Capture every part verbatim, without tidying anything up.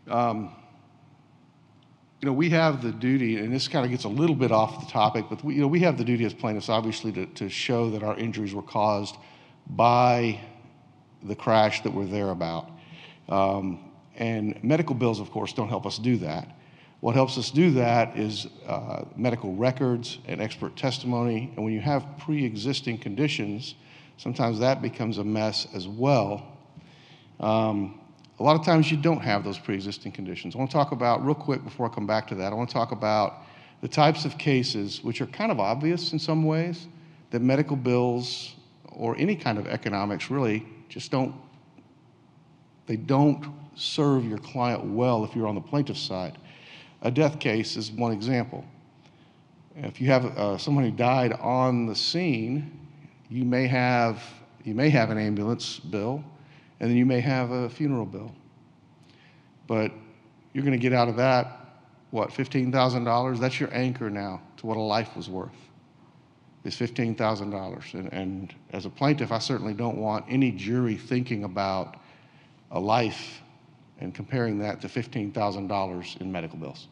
Um, you know, we have the duty, and this kind of gets a little bit off the topic, but we, you know, we have the duty as plaintiffs, obviously, to, to show that our injuries were caused by the crash that we're there about. Um, and medical bills, of course, don't help us do that. What helps us do that is uh, medical records and expert testimony. And when you have pre-existing conditions, sometimes that becomes a mess as well. Um, a lot of times you don't have those pre-existing conditions. I want to talk about, real quick before I come back to that, I want to talk about the types of cases which are kind of obvious in some ways that medical bills or any kind of economics really just don't, they don't serve your client well if you're on the plaintiff's side. A death case is one example. If you have uh, someone who died on the scene, you may have you may have an ambulance bill, and then you may have a funeral bill. But you're going to get out of that, what, fifteen thousand dollars? That's your anchor now to what a life was worth, is fifteen thousand dollars. And, and as a plaintiff, I certainly don't want any jury thinking about a life and comparing that to fifteen thousand dollars in medical bills.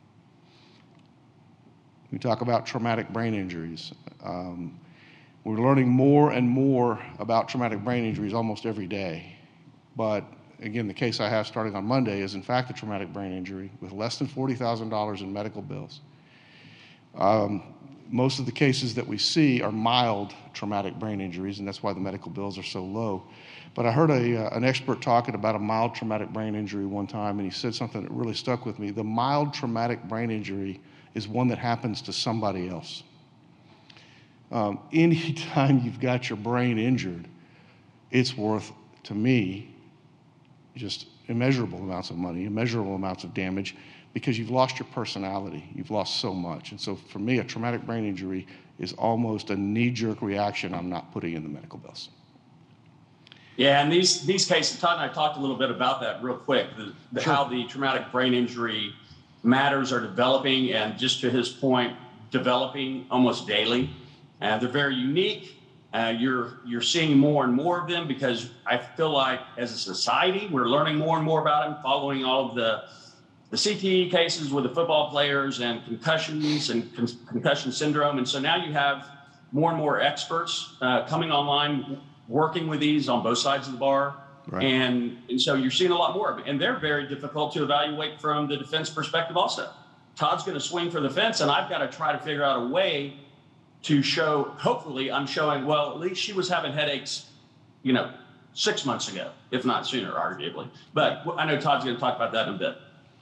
We talk about traumatic brain injuries. Um, we're learning more and more about traumatic brain injuries almost every day. But again, the case I have starting on Monday is in fact a traumatic brain injury with less than forty thousand dollars in medical bills. Um, most of the cases that we see are mild traumatic brain injuries, and that's why the medical bills are so low. But I heard a, uh, an expert talking about a mild traumatic brain injury one time, and he said something that really stuck with me. The mild traumatic brain injury is one that happens to somebody else. Um, anytime you've got your brain injured, it's worth, to me, just immeasurable amounts of money, immeasurable amounts of damage, because you've lost your personality. You've lost so much. And so for me, a traumatic brain injury is almost a knee-jerk reaction I'm not putting in the medical bills. Yeah, and these these cases, Todd and I talked a little bit about that real quick, the, the, Sure. how the traumatic brain injury matters are developing, and just to his point, developing almost daily. Uh, they're very unique. Uh, you're you're seeing more and more of them because I feel like as a society, we're learning more and more about them, following all of the the C T E cases with the football players and concussions and con- concussion syndrome. And so now you have more and more experts uh, coming online, working with these on both sides of the bar. Right. And, and so you're seeing a lot more of it. And they're very difficult to evaluate from the defense perspective also. Todd's going to swing for the fence, and I've got to try to figure out a way to show, hopefully I'm showing, well, at least she was having headaches, you know, six months ago, if not sooner, arguably. But I know Todd's going to talk about that in a bit.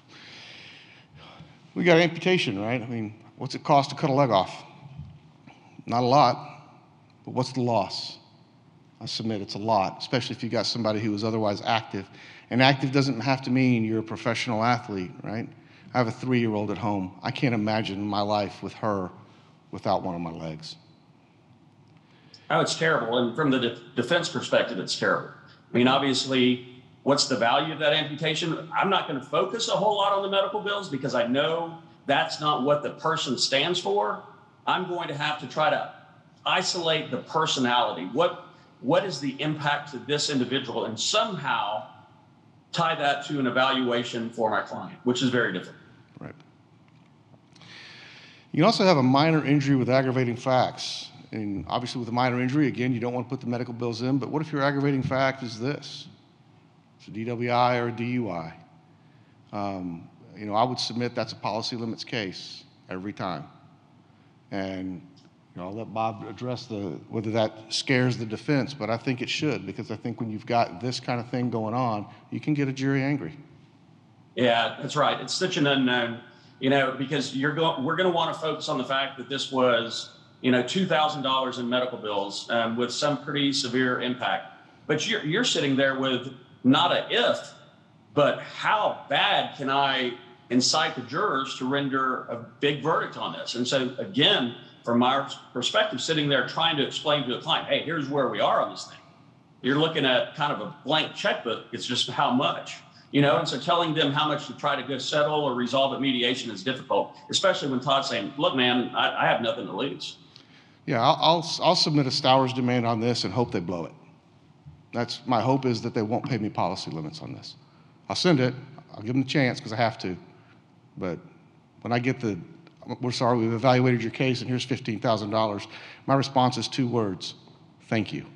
We got amputation, right? I mean, what's it cost to cut a leg off? Not a lot, but what's the loss? I submit it's a lot, especially if you got somebody who is otherwise active. And active doesn't have to mean you're a professional athlete, right? I have a three-year-old at home. I can't imagine my life with her without one of my legs. Oh, it's terrible. And from the de- defense perspective, it's terrible. I mean, obviously, what's the value of that amputation? I'm not going to focus a whole lot on the medical bills because I know that's not what the person stands for. I'm going to have to try to isolate the personality. What What is the impact to this individual, and somehow tie that to an evaluation for my client, which is very different. Right. You can also have a minor injury with aggravating facts. And obviously with a minor injury, again, you don't want to put the medical bills in, but what if your aggravating fact is this? It's a D W I or a D U I. Um, you know, I would submit that's a policy limits case every time. And You know, I'll let Bob address the whether that scares the defense, but I think it should, because I think when you've got this kind of thing going on, you can get a jury angry. Yeah, that's right. It's such an unknown, you know, because you're going. We're going to want to focus on the fact that this was, you know, two thousand dollars in medical bills um, with some pretty severe impact. But you're you're sitting there with not a if, but how bad can I incite the jurors to render a big verdict on this? And so again, from my perspective, sitting there trying to explain to a client, hey, here's where we are on this thing. You're looking at kind of a blank checkbook. It's just how much, you know, and so telling them how much to try to go settle or resolve at mediation is difficult, especially when Todd's saying, look, man, I, I have nothing to lose. Yeah, I'll, I'll, I'll submit a Stowers demand on this and hope they blow it. That's my hope, is that they won't pay me policy limits on this. I'll send it. I'll give them the chance because I have to. But when I get the, we're sorry, we've evaluated your case and here's fifteen thousand dollars, my response is two words: thank you.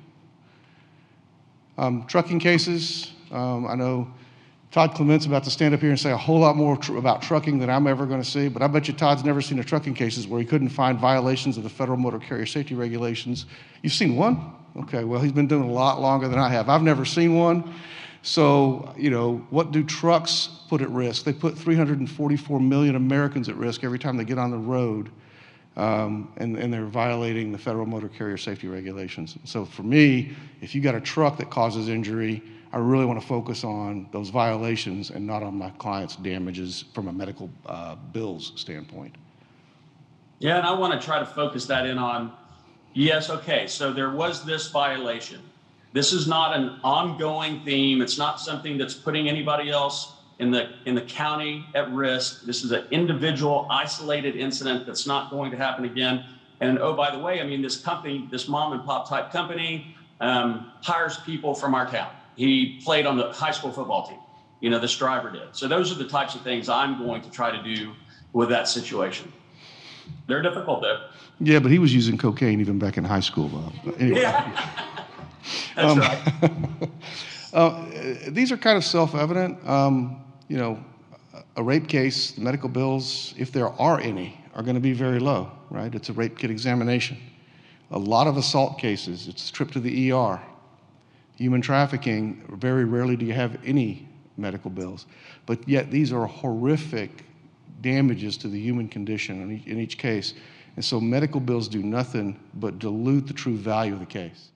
Um, trucking cases, um, I know Todd Clement's about to stand up here and say a whole lot more tr- about trucking than I'm ever going to see, but I bet you Todd's never seen a trucking cases where he couldn't find violations of the federal motor carrier safety regulations. You've seen one? Okay, well, he's been doing it a lot longer than I have. I've never seen one. So, you know, what do trucks put at risk? They put three hundred forty-four million Americans at risk every time they get on the road, um, and, and they're violating the federal motor carrier safety regulations. So for me, if you got a truck that causes injury, I really want to focus on those violations and not on my client's damages from a medical uh, bills standpoint. Yeah, and I want to try to focus that in on, yes, okay, so there was this violation. This is not an ongoing theme. It's not something that's putting anybody else in the in the county at risk. This is an individual, isolated incident that's not going to happen again. And oh, by the way, I mean, this company, this mom and pop type company, um, hires people from our town. He played on the high school football team. You know, this driver did. So those are the types of things I'm going to try to do with that situation. They're difficult, though. Yeah, but he was using cocaine even back in high school, Bob. Anyway. Yeah. That's um, right. uh, these are kind of self-evident. Um, you know, a rape case, the medical bills, if there are any, are going to be very low, right? It's a rape kit examination. A lot of assault cases, it's a trip to the E R. Human trafficking, very rarely do you have any medical bills. But yet these are horrific damages to the human condition in each, in each case. And so medical bills do nothing but dilute the true value of the case.